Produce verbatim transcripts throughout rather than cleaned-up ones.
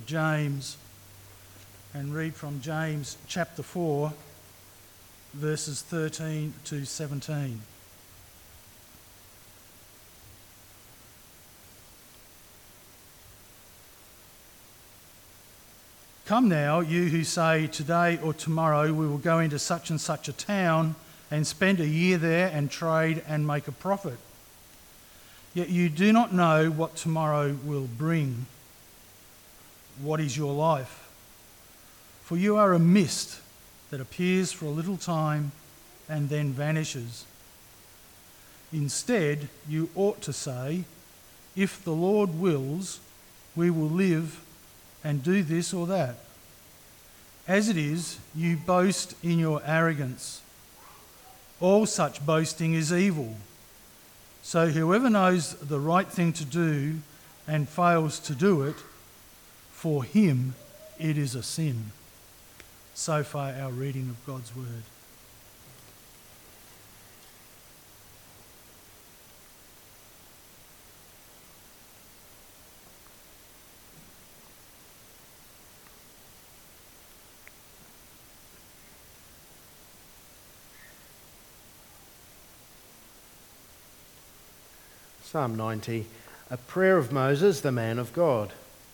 James and read from James chapter four, verses thirteen to seventeen. Come now, you who say, today or tomorrow we will go into such and such a town and spend a year there and trade and make a profit. Yet you do not know what tomorrow will bring. What is your life? For you are a mist that appears for a little time and then vanishes. Instead, you ought to say, if the Lord wills, we will live and do this or that. As it is, you boast in your arrogance. All such boasting is evil. So whoever knows the right thing to do and fails to do it, for him it is a sin. So far our reading of God's word. Psalm ninety, a prayer of Moses, the man of God.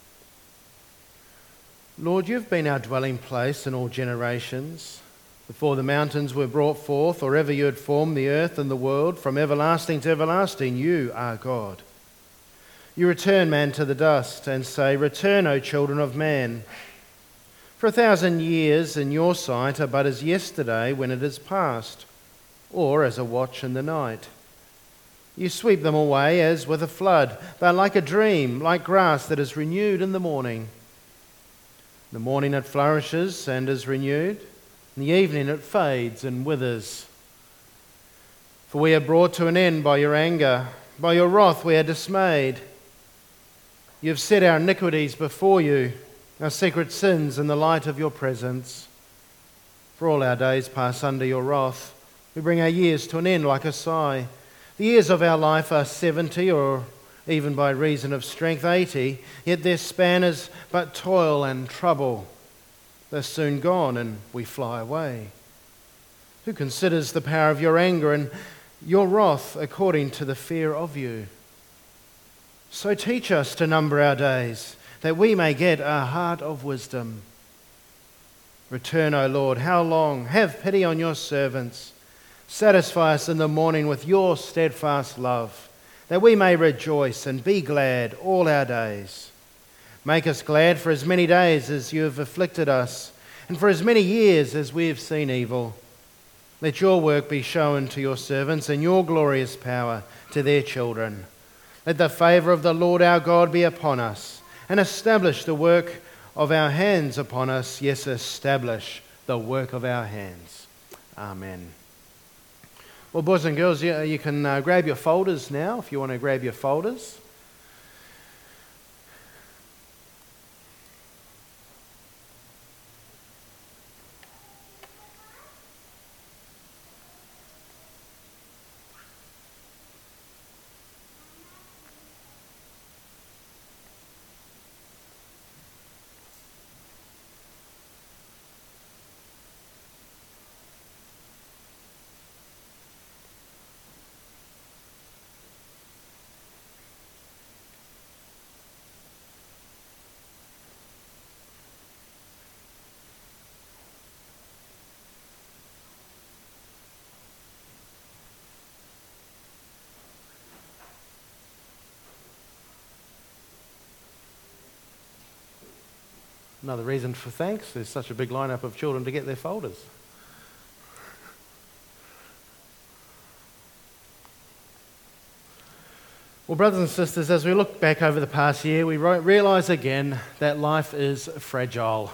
Lord, you've been our dwelling place in all generations. Before the mountains were brought forth, or ever you had formed the earth and the world, from everlasting to everlasting, you are God. You return man to the dust and say, return, O children of man. For a thousand years in your sight are but as yesterday when it is past, or as a watch in the night. You sweep them away as with a flood. They are like a dream, like grass that is renewed in the morning. In the morning it flourishes and is renewed. In the evening it fades and withers. For we are brought to an end by your anger. By your wrath we are dismayed. You have set our iniquities before you, our secret sins in the light of your presence. For all our days pass under your wrath. We bring our years to an end like a sigh. The years of our life are seventy, or even by reason of strength eighty, yet their span is but toil and trouble. They're soon gone and we fly away. Who considers the power of your anger and your wrath according to the fear of you? So teach us to number our days, that we may get a heart of wisdom. Return, O Lord, how long? Have pity on your servants. Satisfy us in the morning with your steadfast love, that we may rejoice and be glad all our days. Make us glad for as many days as you have afflicted us, and for as many years as we have seen evil. Let your work be shown to your servants, and your glorious power to their children. Let the favour of the Lord our God be upon us, and establish the work of our hands upon us. Yes, establish the work of our hands. Amen. Well, boys and girls, you, you can uh, grab your folders now if you want to grab your folders. Another reason for thanks, there's such a big lineup of children to get their folders. Well, brothers and sisters, as we look back over the past year, we realise again that life is fragile.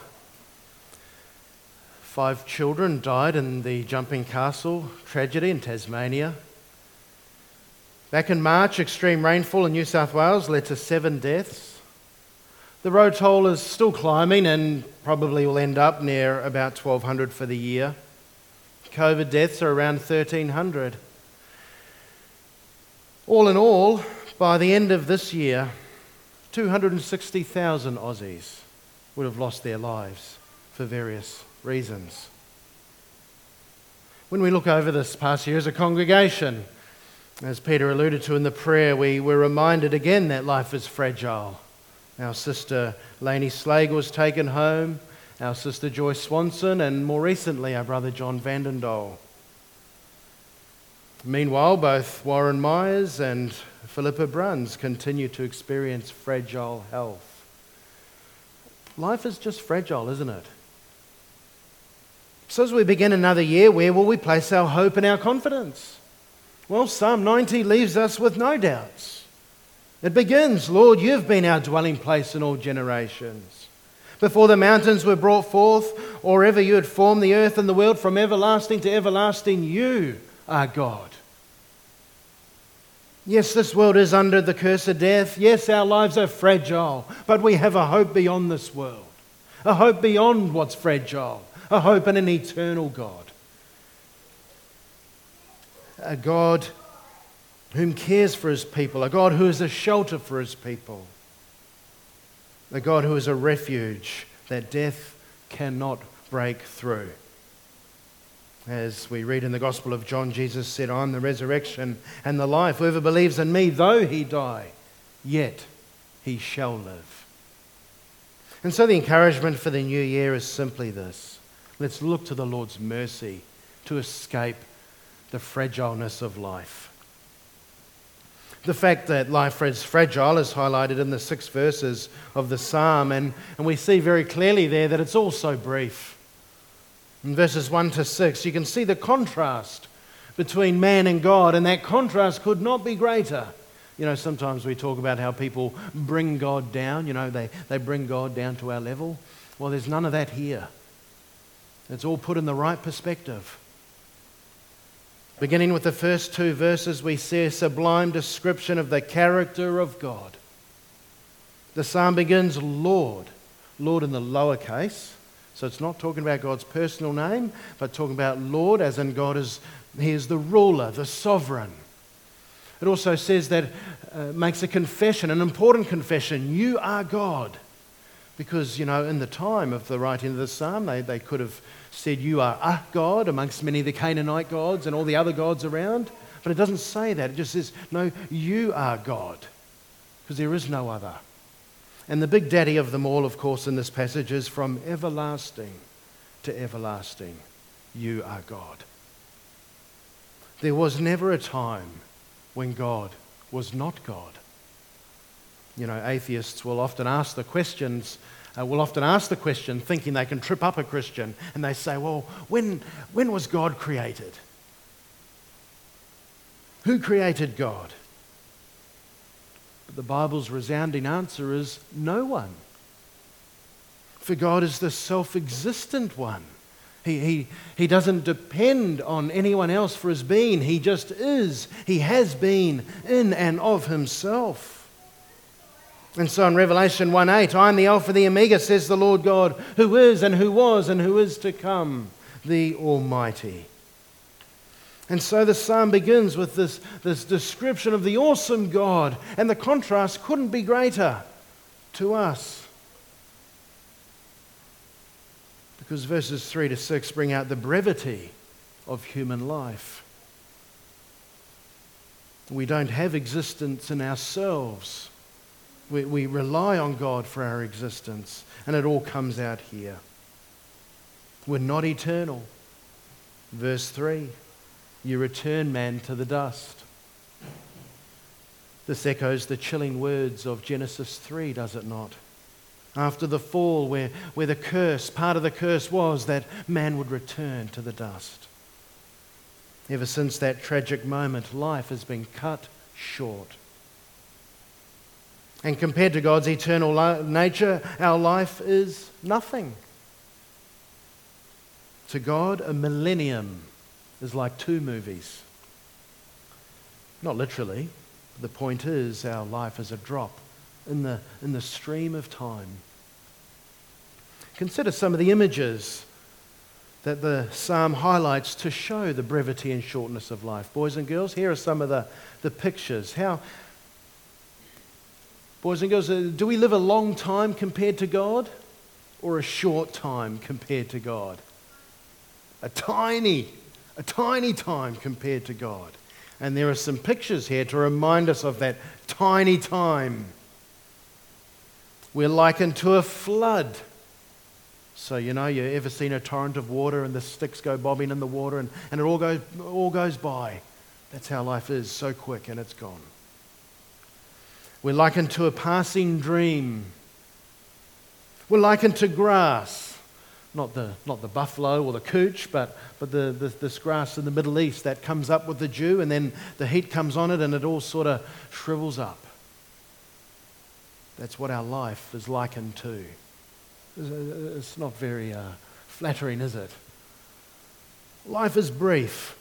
Five children died in the Jumping Castle tragedy in Tasmania. Back in March, extreme rainfall in New South Wales led to seven deaths. The road toll is still climbing and probably will end up near about twelve hundred for the year. COVID deaths are around thirteen hundred. All in all, by the end of this year, two hundred sixty thousand Aussies would have lost their lives for various reasons. When we look over this past year as a congregation, as Peter alluded to in the prayer, we were reminded again that life is fragile. Our sister Lainey Slager was taken home, our sister Joyce Swanson, and more recently our brother John Vandendal. Meanwhile, both Warren Myers and Philippa Bruns continue to experience fragile health. Life is just fragile, isn't it? So as we begin another year, where will we place our hope and our confidence? Well, Psalm ninety leaves us with no doubts. It begins, Lord, you've been our dwelling place in all generations. Before the mountains were brought forth, or ever you had formed the earth and the world, from everlasting to everlasting, you are God. Yes, this world is under the curse of death. Yes, our lives are fragile, but we have a hope beyond this world, a hope beyond what's fragile, a hope in an eternal God. A God whom cares for his people, a God who is a shelter for his people, a God who is a refuge that death cannot break through. As we read in the Gospel of John, Jesus said, I am the resurrection and the life. Whoever believes in me, though he die, yet he shall live. And so the encouragement for the new year is simply this. Let's look to the Lord's mercy to escape the fragileness of life. The fact that life is fragile is highlighted in the six verses of the psalm, and, and we see very clearly there that it's also brief. In verses one to six, you can see the contrast between man and God, and that contrast could not be greater. You know, sometimes we talk about how people bring God down, you know, they, they bring God down to our level. Well, there's none of that here. It's all put in the right perspective. Beginning with the first two verses, we see a sublime description of the character of God. The psalm begins, Lord. Lord in the lower case. So it's not talking about God's personal name, but talking about Lord as in God is, he is the ruler, the sovereign. It also says that, uh, makes a confession, an important confession. You are God. Because, you know, in the time of the writing of the psalm, they, they could have said, you are a God amongst many of the Canaanite gods and all the other gods around. But it doesn't say that. It just says, no, you are God. Because there is no other. And the big daddy of them all, of course, in this passage is from everlasting to everlasting, you are God. There was never a time when God was not God. You know, atheists will often ask the questions, uh, will often ask the question thinking they can trip up a Christian, and they say, well, when, when was God created? Who created God? But the Bible's resounding answer is no one. For God is the self-existent one. He, he, he doesn't depend on anyone else for his being. He just is. He has been in and of himself. And so in Revelation one eight, I am the Alpha, the Omega, says the Lord God, who is and who was and who is to come, the Almighty. And so the psalm begins with this, this description of the awesome God, and the contrast couldn't be greater to us. Because verses three to six bring out the brevity of human life. We don't have existence in ourselves. We, we rely on God for our existence, and it all comes out here. We're not eternal. Verse three, you return man to the dust. This echoes the chilling words of Genesis three, does it not? After the fall, where, where the curse, part of the curse was that man would return to the dust. Ever since that tragic moment, life has been cut short. And compared to God's eternal li- nature, our life is nothing. To God, a millennium is like two movies. Not literally. The point is, our life is a drop in the, in the stream of time. Consider some of the images that the psalm highlights to show the brevity and shortness of life. Boys and girls, here are some of the, the pictures. How, boys and girls, do we live a long time compared to God? or a short time compared to God? A tiny, a tiny time compared to God. And there are some pictures here to remind us of that tiny time. We're likened to a flood. So, you know, you ever seen a torrent of water and the sticks go bobbing in the water and, and it all goes, all goes by. That's how life is, so quick and it's gone. We're likened to a passing dream. We're likened to grass. Not the, not the buffalo or the cooch, but, but the, the, this grass in the Middle East that comes up with the dew and then the heat comes on it and it all sort of shrivels up. That's what our life is likened to. It's not very uh, flattering, is it? Life is brief.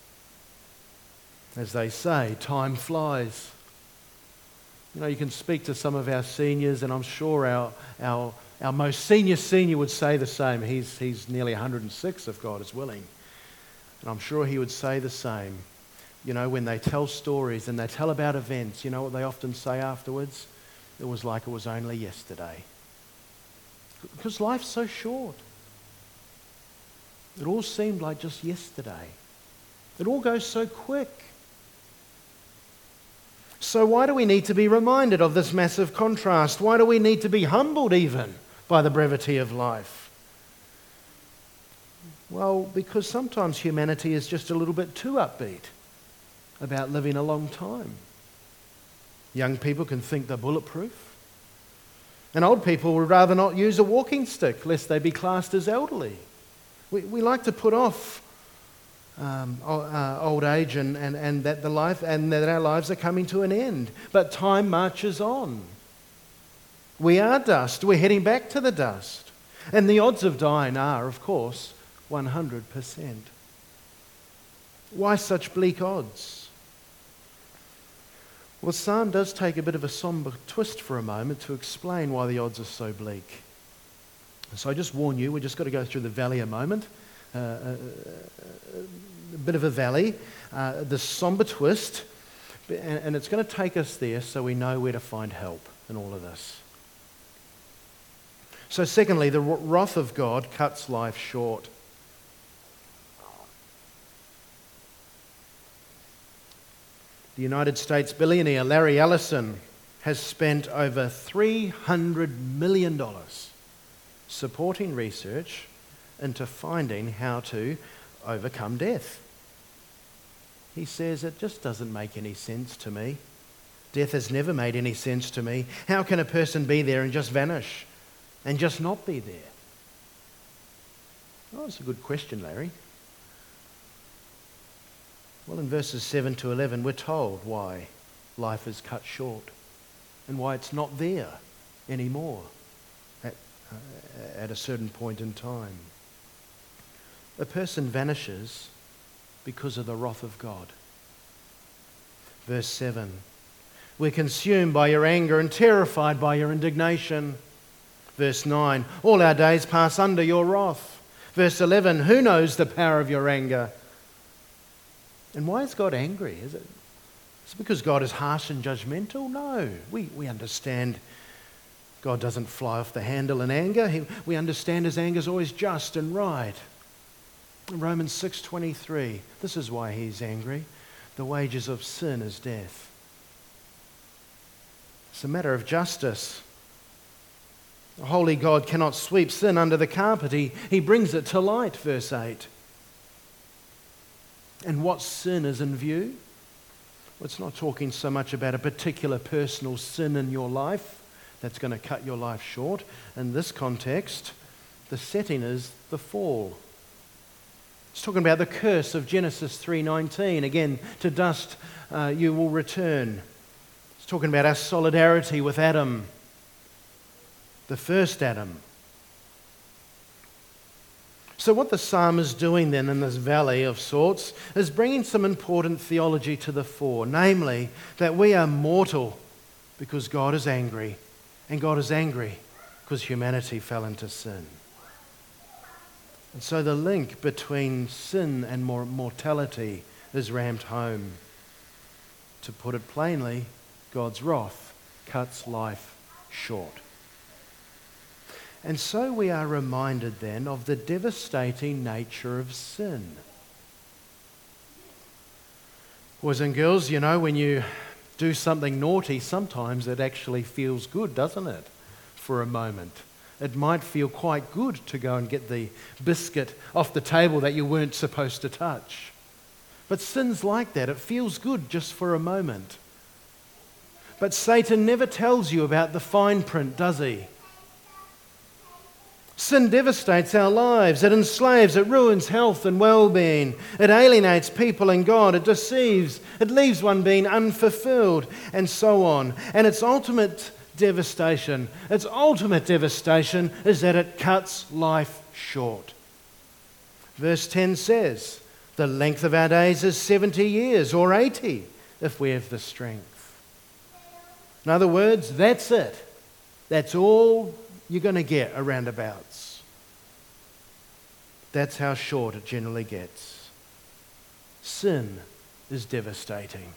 As they say, time flies. You know, you can speak to some of our seniors, and I'm sure our our, our most senior senior would say the same. He's, he's nearly one hundred and six, if God is willing. And I'm sure he would say the same. You know, when they tell stories and they tell about events, you know what they often say afterwards? It was like it was only yesterday. Because life's so short. It all seemed like just yesterday. It all goes so quick. So why do we need to be reminded of this massive contrast? Why do we need to be humbled even by the brevity of life? Well, because sometimes humanity is just a little bit too upbeat about living a long time. Young people can think they're bulletproof. And old people would rather not use a walking stick lest they be classed as elderly. We, we like to put off um, uh, old age and, and, and that the life and that our lives are coming to an end. But time marches on. We are dust. We're heading back to the dust. And the odds of dying are, of course, one hundred percent. Why such bleak odds? Well, Psalm does take a bit of a somber twist for a moment to explain why the odds are so bleak. So I just warn you, we've just got to go through the valley a moment. Uh, a, a bit of a valley, uh, the somber twist, and, and it's going to take us there so we know where to find help in all of this. So secondly, the wrath of God cuts life short. The United States billionaire Larry Ellison has spent over three hundred million dollars supporting research into finding how to overcome death. He says, it just doesn't make any sense to me. Death has never made any sense to me. How can a person be there and just vanish and just not be there? Oh, that's a good question, Larry. Well, in verses seven to eleven, we're told why life is cut short and why it's not there anymore at, uh, at a certain point in time. A person vanishes because of the wrath of God. Verse seven, we're consumed by your anger and terrified by your indignation. Verse nine, all our days pass under your wrath. Verse eleven, who knows the power of your anger? And why is God angry? Is it, is it because God is harsh and judgmental? No. We, we understand God doesn't fly off the handle in anger. He, we understand his anger is always just and right. In Romans six twenty-three, this is why he's angry. The wages of sin is death. It's a matter of justice. A holy God cannot sweep sin under the carpet. He, he brings it to light, verse eight. And what sin is in view? Well, it's not talking so much about a particular personal sin in your life that's going to cut your life short. In this context, the setting is the fall. It's talking about the curse of Genesis three nineteen. Again, to dust uh, you will return. It's talking about our solidarity with Adam, the first Adam. So what the psalm is doing then in this valley of sorts is bringing some important theology to the fore, namely that we are mortal because God is angry, and God is angry because humanity fell into sin. And so the link between sin and mortality is rammed home. To put it plainly, God's wrath cuts life short. And so we are reminded then of the devastating nature of sin. Boys and girls, you know, when you do something naughty, sometimes it actually feels good, doesn't it? For a moment. It might feel quite good to go and get the biscuit off the table that you weren't supposed to touch. But sin's like that. It feels good just for a moment. But Satan never tells you about the fine print, does he? Sin devastates our lives. It enslaves, it ruins health and well-being. It alienates people and God. It deceives. It leaves one being unfulfilled, and so on. And its ultimate devastation, its ultimate devastation is that it cuts life short. Verse ten says, the length of our days is seventy years or eighty if we have the strength. In other words, that's it. That's all you're going to get around abouts. That's how short it generally gets. Sin is devastating.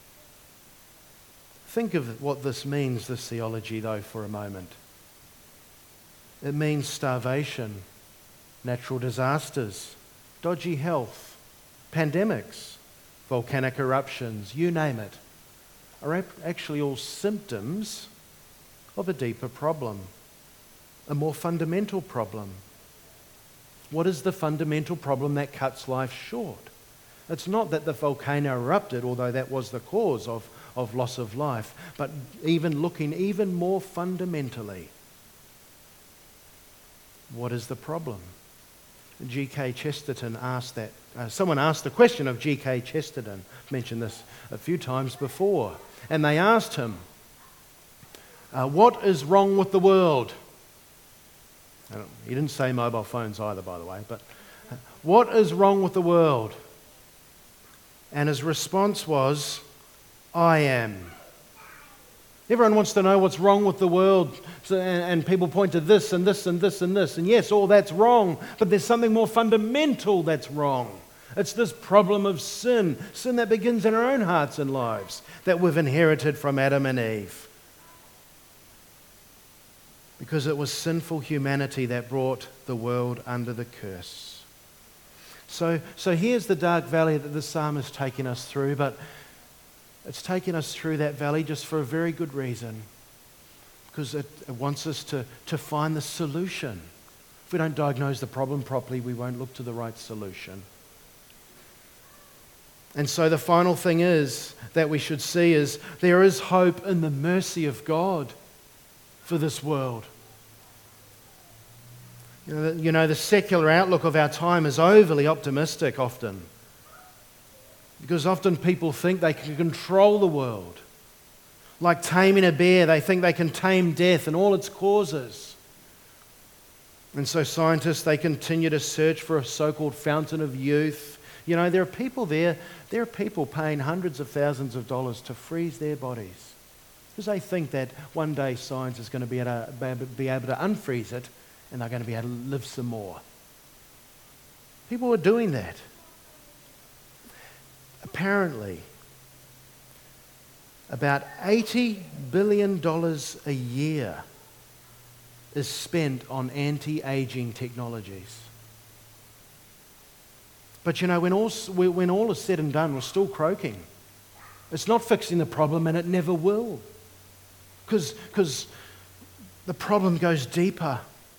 Think of what this means, this theology, though, for a moment. It means starvation, natural disasters, dodgy health, pandemics, volcanic eruptions, you name it, are actually all symptoms of a deeper problem, a more fundamental problem. What is the fundamental problem that cuts life short? It's not that the volcano erupted, although that was the cause of, of loss of life, but even looking even more fundamentally, what is the problem? G K Chesterton asked that. Uh, someone asked the question of G K Chesterton. I've mentioned this a few times before. And they asked him, uh, what is wrong with the world? I don't, he didn't say mobile phones either, by the way, but uh, what is wrong with the world? And his response was, I am. Everyone wants to know what's wrong with the world, so, and, and people point to this and this and this and this. And yes, all that's wrong, but there's something more fundamental that's wrong. It's this problem of sin, sin that begins in our own hearts and lives, that we've inherited from Adam and Eve. Because it was sinful humanity that brought the world under the curse. So, so here's the dark valley that the psalmist is taking us through, but it's taking us through that valley just for a very good reason. Because it, it wants us to, to find the solution. If we don't diagnose the problem properly, we won't look to the right solution. And so the final thing is that we should see is there is hope in the mercy of God for this world. You know, you know, the secular outlook of our time is overly optimistic often. Because often people think they can control the world. Like taming a bear, they think they can tame death and all its causes. And so scientists, they continue to search for a so-called fountain of youth. You know, there are people there, there are people paying hundreds of thousands of dollars to freeze their bodies. Because they think that one day science is going to be able to, be able to unfreeze it and they're going to be able to live some more. People are doing that. Apparently, about eighty billion dollars a year is spent on anti-aging technologies. But you know, when all, when all is said and done, we're still croaking. It's not fixing the problem, and it never will. Because the problem goes deeper.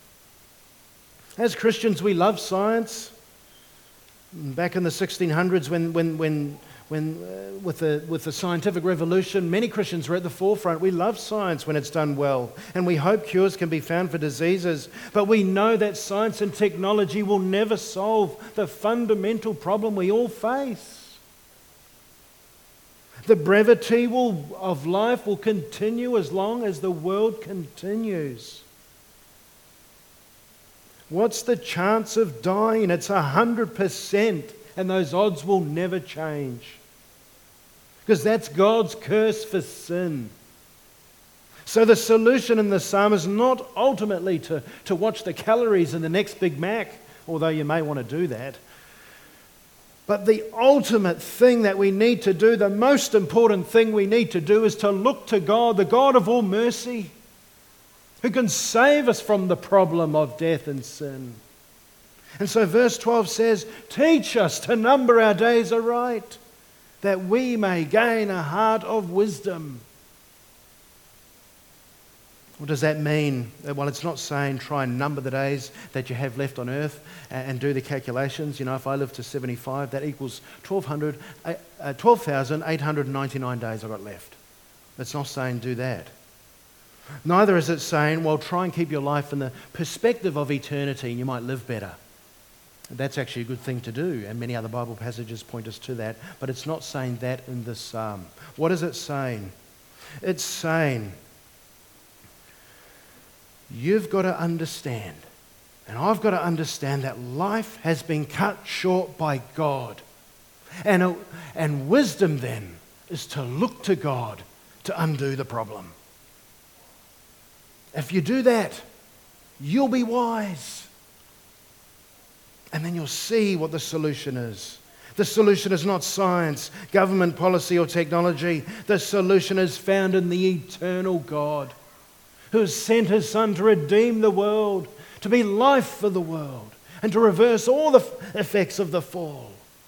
As Christians, we love science. Back in the sixteen hundreds, when, when, when, when uh, with, the, with the scientific revolution, many Christians were at the forefront. We love science when it's done well, and we hope cures can be found for diseases. But we know that science and technology will never solve the fundamental problem we all face. The brevity will, of life will continue as long as the world continues. What's the chance of dying? It's one hundred percent, and those odds will never change. Because that's God's curse for sin. So the solution in the psalm is not ultimately to, to watch the calories in the next Big Mac, although you may want to do that. But the ultimate thing that we need to do, the most important thing we need to do is to look to God, the God of all mercy, who can save us from the problem of death and sin. And so verse twelve says, teach us to number our days aright, that we may gain a heart of wisdom. What does that mean? Well, it's not saying try and number the days that you have left on earth and do the calculations. You know, if I live to seventy-five, that equals twelve thousand eight hundred ninety-nine days I've got left. It's not saying do that. Neither is it saying, well, try and keep your life in the perspective of eternity and you might live better. That's actually a good thing to do, and many other Bible passages point us to that. But it's not saying that in this psalm. What is it saying? It's saying, you've got to understand, and I've got to understand that life has been cut short by God. And, and wisdom then is to look to God to undo the problem. If you do that, you'll be wise. And then you'll see what the solution is. The solution is not science, government policy, or technology. The solution is found in the eternal God, who has sent his Son to redeem the world, to be life for the world, and to reverse all the effects of the fall.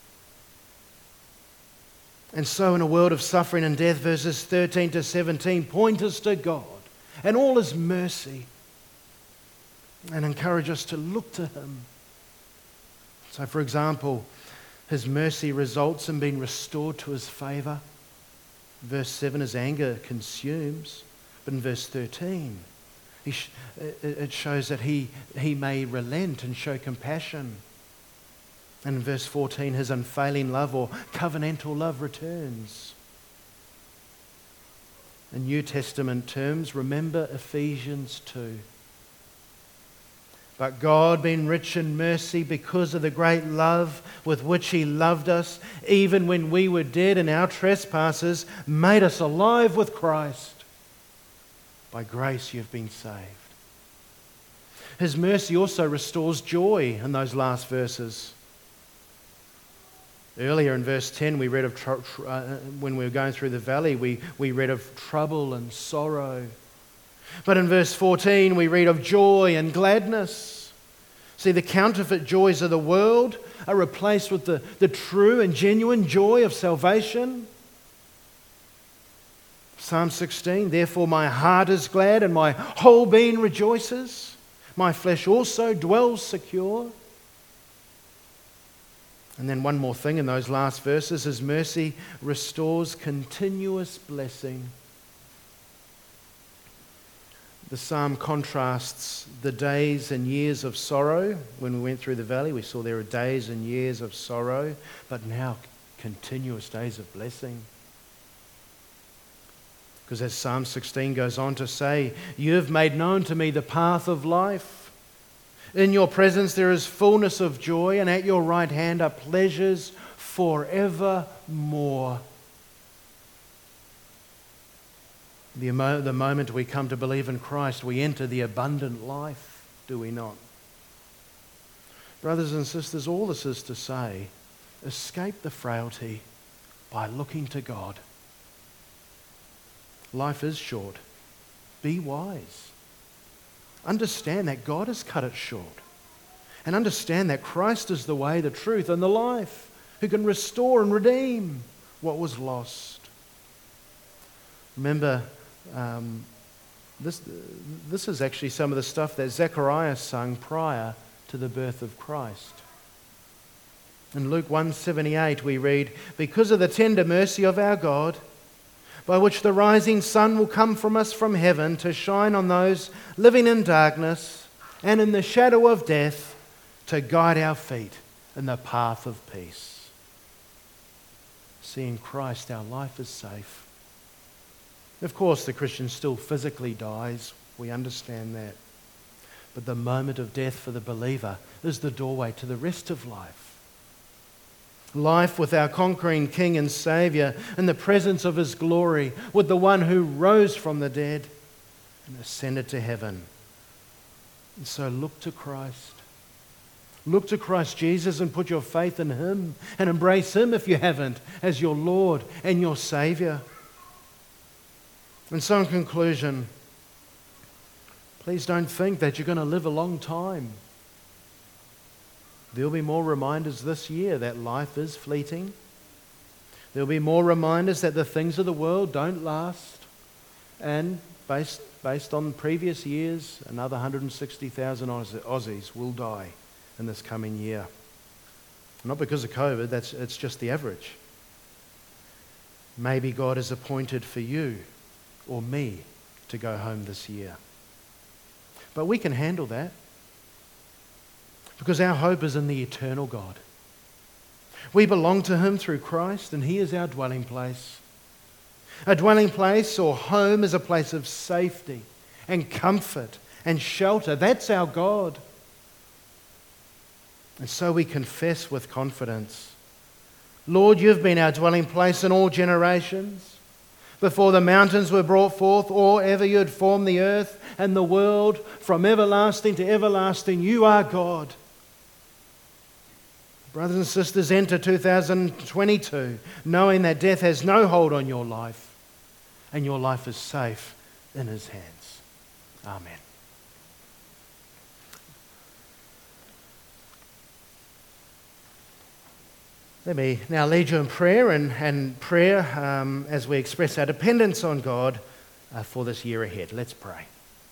And so in a world of suffering and death, verses thirteen to seventeen point us to God and all his mercy and encourage us to look to him. So, for example, his mercy results in being restored to his favour. Verse seven, his anger consumes. But in verse thirteen, he sh- it shows that he, he may relent and show compassion. And in verse fourteen, his unfailing love or covenantal love returns. In New Testament terms, remember Ephesians two. But God, being rich in mercy because of the great love with which he loved us, even when we were dead in our trespasses, made us alive with Christ. By grace you've been saved. His mercy also restores joy in those last verses. Earlier in verse ten, we read of tr- tr- uh, when we were going through the valley, we, we read of trouble and sorrow. But in verse fourteen, we read of joy and gladness. See, the counterfeit joys of the world are replaced with the, the true and genuine joy of salvation. Psalm sixteen, therefore my heart is glad and my whole being rejoices. My flesh also dwells secure. And then one more thing in those last verses, his mercy restores continuous blessing. The psalm contrasts the days and years of sorrow. When we went through the valley, we saw there are days and years of sorrow, but now continuous days of blessing. Because as Psalm sixteen goes on to say, you have made known to me the path of life. In your presence there is fullness of joy, and at your right hand are pleasures forevermore. The, emo- the moment we come to believe in Christ, we enter the abundant life, do we not? Brothers and sisters, all this is to say, escape the frailty by looking to God. Life is short. Be wise. Understand that God has cut it short. And understand that Christ is the way, the truth, and the life, who can restore and redeem what was lost. Remember, um, this, this is actually some of the stuff that Zechariah sung prior to the birth of Christ. In Luke one seventy-eight we read, because of the tender mercy of our God, by which the rising sun will come from us from heaven to shine on those living in darkness and in the shadow of death, to guide our feet in the path of peace. See, in Christ our life is safe. Of course, the Christian still physically dies. We understand that. But the moment of death for the believer is the doorway to the rest of life. Life with our conquering King and Saviour in the presence of his glory, with the one who rose from the dead and ascended to heaven. And so look to Christ. Look to Christ Jesus and put your faith in him and embrace him, if you haven't, as your Lord and your Saviour. And so in conclusion, Please don't think that you're going to live a long time. There'll be more reminders this year that life is fleeting. There'll be more reminders that the things of the world don't last. And based, based on previous years, another one hundred sixty thousand Aussies will die in this coming year. Not because of COVID, that's, it's just the average. Maybe God has appointed for you or me to go home this year. But we can handle that because our hope is in the eternal God. We belong to Him through Christ, and He is our dwelling place. A dwelling place or home is a place of safety and comfort and shelter. That's our God. And so we confess with confidence, Lord, you've been our dwelling place in all generations. Before the mountains were brought forth, or ever you had formed the earth and the world, from everlasting to everlasting, you are God. Brothers and sisters, enter two thousand twenty-two knowing that death has no hold on your life and your life is safe in His hands. Amen. Let me now lead you in prayer and, and prayer um, as we express our dependence on God uh, for this year ahead. Let's pray.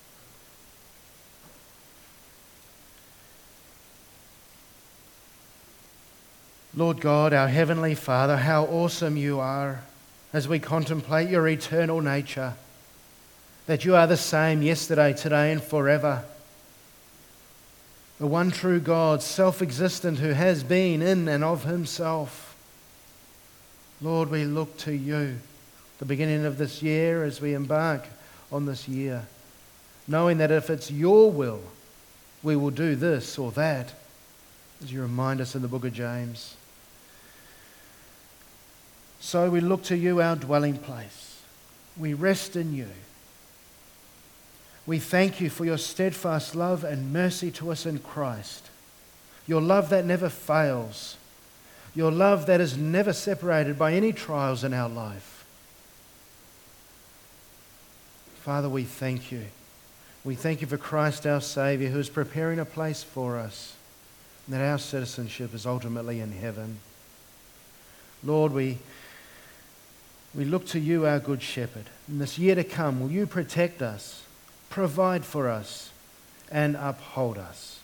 Lord God, our Heavenly Father, how awesome you are as we contemplate your eternal nature, that you are the same yesterday, today and forever. The one true God, self-existent, who has been in and of Himself. Lord, we look to you, the beginning of this year as we embark on this year, knowing that if it's your will, we will do this or that, as you remind us in the book of James. So we look to you, our dwelling place. We rest in you. We thank you for your steadfast love and mercy to us in Christ. Your love that never fails. Your love that is never separated by any trials in our life. Father, we thank you. We thank you for Christ our Saviour, who is preparing a place for us, and that our citizenship is ultimately in heaven. Lord, we, we look to you, our good shepherd. In this year to come, will you protect us, provide for us, and uphold us?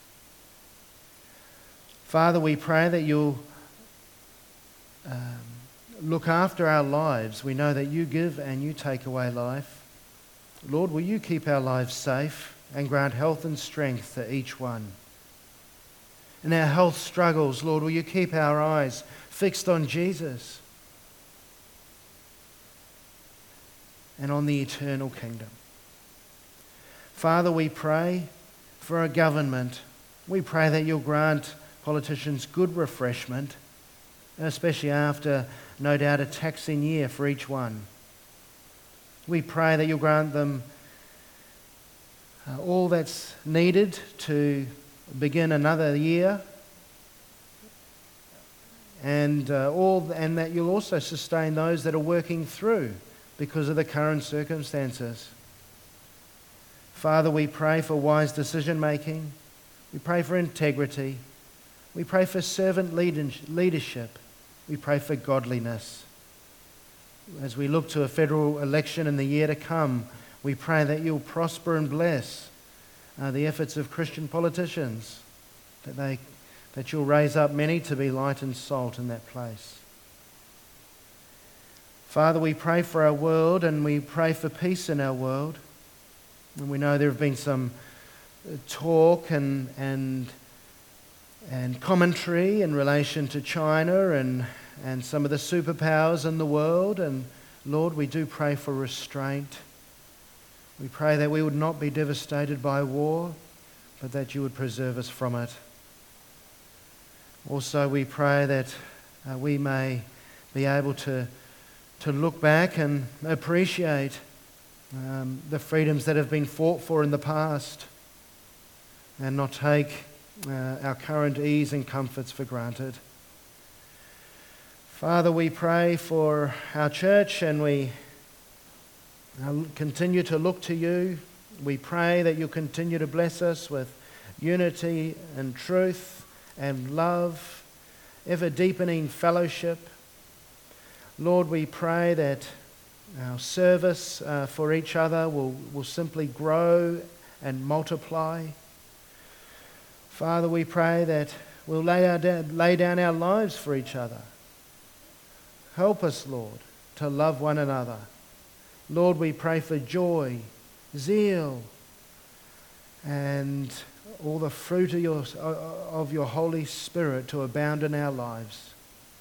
Father, we pray that you'll um, look after our lives. We know that you give and you take away life. Lord, will you keep our lives safe and grant health and strength to each one? In our health struggles, Lord, will you keep our eyes fixed on Jesus and on the eternal kingdom? Father, we pray for our government. We pray that you'll grant politicians good refreshment, especially after, no doubt, a taxing year for each one. We pray that you'll grant them uh, all that's needed to begin another year, and uh, all, and that you'll also sustain those that are working through because of the current circumstances. Father, we pray for wise decision making. We pray for integrity. We pray for servant leadership. We pray for godliness. As we look to a federal election in the year to come, we pray that you'll prosper and bless uh, the efforts of Christian politicians, that they, that you'll raise up many to be light and salt in that place. Father, we pray for our world, and we pray for peace in our world. And we know there have been some talk and and and commentary in relation to China and, and some of the superpowers in the world. And Lord, we do pray for restraint. We pray that we would not be devastated by war, but that you would preserve us from it. Also, we pray that uh, we may be able to, to look back and appreciate Um, the freedoms that have been fought for in the past, and not take uh, our current ease and comforts for granted. Father, we pray for our church, and we uh, continue to look to you We pray that you'll continue to bless us with unity and truth and love, ever deepening fellowship. Lord, we pray that our service uh, for each other will, will simply grow and multiply. Father, we pray that we'll lay, our da- lay down our lives for each other. Help us, Lord, to love one another. Lord, we pray for joy, zeal, and all the fruit of your, of your Holy Spirit to abound in our lives.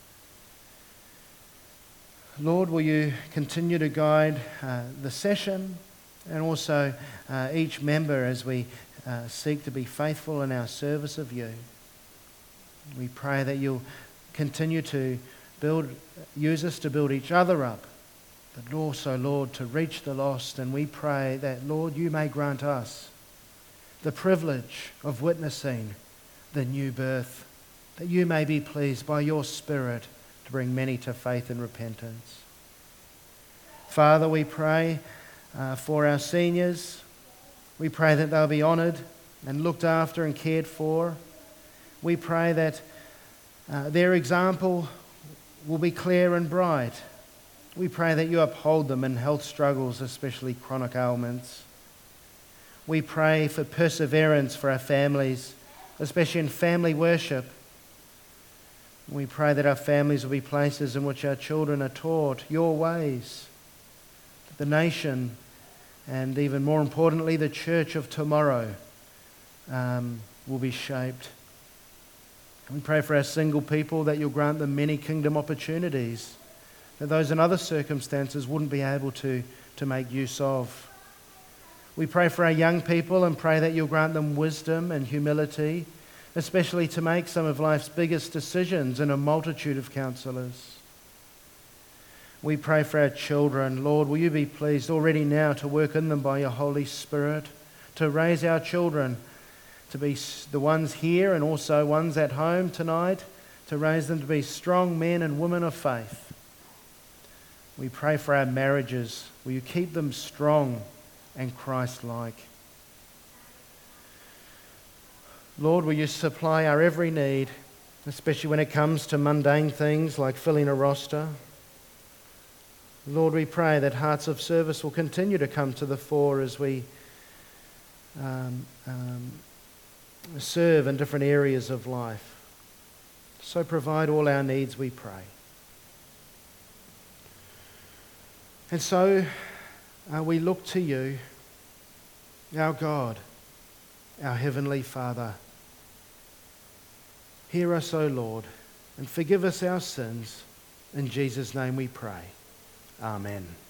Lord, will you continue to guide uh, the session and also uh, each member as we uh, seek to be faithful in our service of you. We pray that you'll continue to build, use us to build each other up, but also, Lord, to reach the lost. And we pray that, Lord, you may grant us the privilege of witnessing the new birth, that you may be pleased by your Spirit to bring many to faith and repentance. Father, we pray uh, for our seniors. We pray that they'll be honoured and looked after and cared for. We pray that uh, their example will be clear and bright. We pray that you uphold them in health struggles, especially chronic ailments. We pray for perseverance for our families, especially in family worship. We pray that our families will be places in which our children are taught your ways, that the nation, and even more importantly, the church of tomorrow um, will be shaped. We pray for our single people that you'll grant them many kingdom opportunities that those in other circumstances wouldn't be able to, to make use of. We pray for our young people and pray that you'll grant them wisdom and humility, especially to make some of life's biggest decisions in a multitude of counsellors. We pray for our children. Lord, will you be pleased already now to work in them by your Holy Spirit, to raise our children to be the ones here and also ones at home tonight, to raise them to be strong men and women of faith. We pray for our marriages. Will you keep them strong and Christ-like? Lord, will you supply our every need, especially when it comes to mundane things like filling a roster? Lord, we pray that hearts of service will continue to come to the fore as we um, um, serve in different areas of life. So provide all our needs, we pray. And so uh, we look to you, our God, our Heavenly Father. Hear us, O Lord, and forgive us our sins. In Jesus' name we pray. Amen.